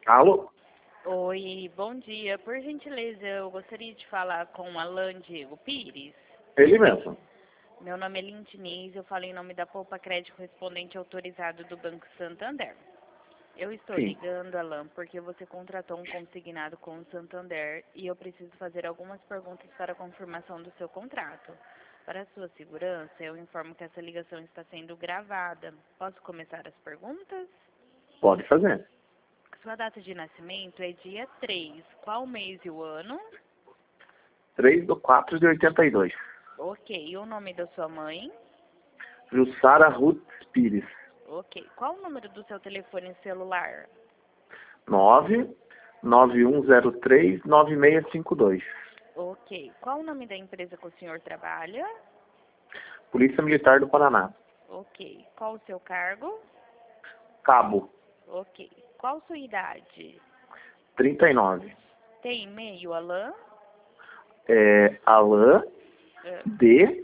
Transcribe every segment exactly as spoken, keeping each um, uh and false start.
Alô? Oi, bom dia. Por gentileza, eu gostaria de falar com o Alan Diego Pires. Ele mesmo. Meu nome é Lindinês, eu falo em nome da Poupa Crédito Correspondente Autorizado do Banco Santander. Eu estou Sim. ligando, Alan, porque você contratou um consignado com o Santander e eu preciso fazer algumas perguntas para a confirmação do seu contrato. Para a sua segurança, eu informo que essa ligação está sendo gravada. Posso começar as perguntas? Pode fazer. Sua data de nascimento é dia três. Qual o mês e o ano? três do quatro de oitenta e dois. Ok. E o nome da sua mãe? Jussara Ruth Pires. Ok. Qual o número do seu telefone celular? nove nove um zero três nove seis cinco dois. Ok. Qual o nome da empresa que o senhor trabalha? Polícia Militar do Paraná. Ok. Qual o seu cargo? Cabo. Ok. Qual sua idade? trinta e nove. Tem e-mail, Alan? É Alan Ah, D.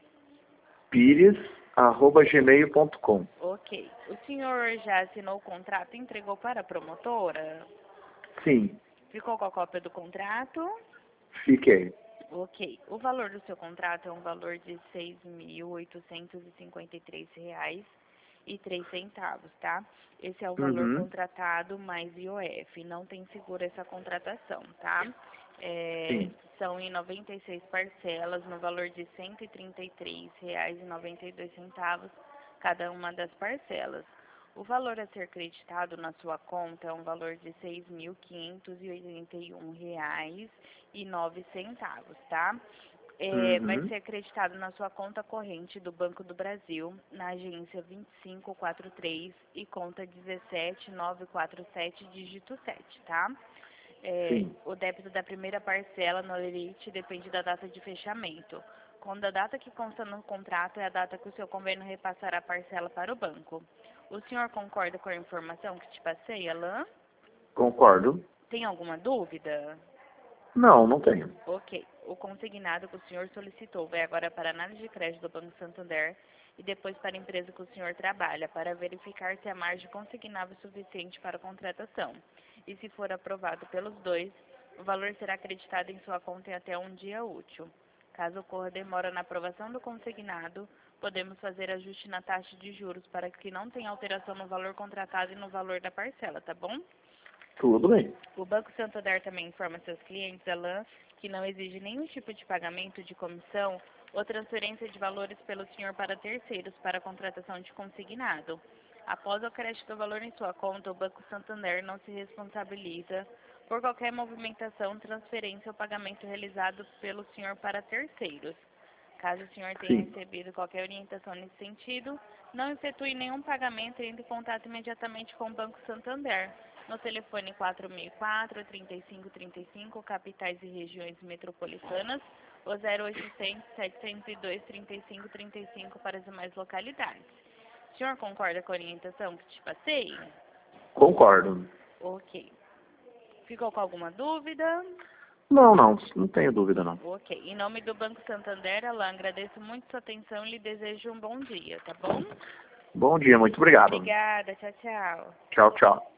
Pires, arroba gmail ponto com. ok. O senhor já assinou o contrato e entregou para a promotora? Sim, Ficou com a cópia do contrato? fiquei. Ok. O valor do seu contrato é um valor de seis mil oitocentos e cinquenta e três reais e três centavos, tá? Esse é o valor Uhum. contratado mais I O F. Não tem seguro essa contratação, tá? É, Sim. são em noventa e seis parcelas no valor de cento e trinta e três reais e noventa e dois centavos cada uma das parcelas. O valor a ser creditado na sua conta é um valor de seis mil quinhentos e oitenta e um reais e nove centavos, tá? É, vai Uhum. ser acreditado na sua conta corrente do Banco do Brasil, na agência vinte e cinco quarenta e três e conta dezessete nove quatro sete, dígito sete, tá? É, Sim. o débito da primeira parcela no limite depende da data de fechamento. Quando a data que consta no contrato é a data que o seu convênio repassará a parcela para o banco. O senhor concorda com a informação que te passei, Alan? Concordo. Tem alguma dúvida? Não, não tenho. Ok. O consignado que o senhor solicitou vai agora para a análise de crédito do Banco Santander e depois para a empresa que o senhor trabalha, para verificar se a margem consignável é suficiente para a contratação. E se for aprovado pelos dois, o valor será acreditado em sua conta em até um dia útil. Caso ocorra demora na aprovação do consignado, podemos fazer ajuste na taxa de juros para que não tenha alteração no valor contratado e no valor da parcela, tá bom? Tudo bem. O Banco Santander também informa seus clientes, Alan, que não exige nenhum tipo de pagamento de comissão ou transferência de valores pelo senhor para terceiros para a contratação de consignado. Após o crédito do valor em sua conta, o Banco Santander não se responsabiliza por qualquer movimentação, transferência ou pagamento realizado pelo senhor para terceiros. Caso o senhor tenha Sim. recebido qualquer orientação nesse sentido, não efetue nenhum pagamento e entre em contato imediatamente com o Banco Santander, no telefone quatro seis quatro, trinta e cinco trinta e cinco, capitais e regiões metropolitanas, ou zero oitocentos, setecentos e dois, trinta e cinco trinta e cinco para as demais localidades. O senhor concorda com a orientação que te passei? Concordo. Ok. Ficou com alguma dúvida? Não, não. Não tenho dúvida, não. Ok. Em nome do Banco Santander, Alan, agradeço muito sua atenção e lhe desejo um bom dia, tá bom? Bom dia, muito obrigado. Obrigada. Tchau, tchau. Tchau, tchau.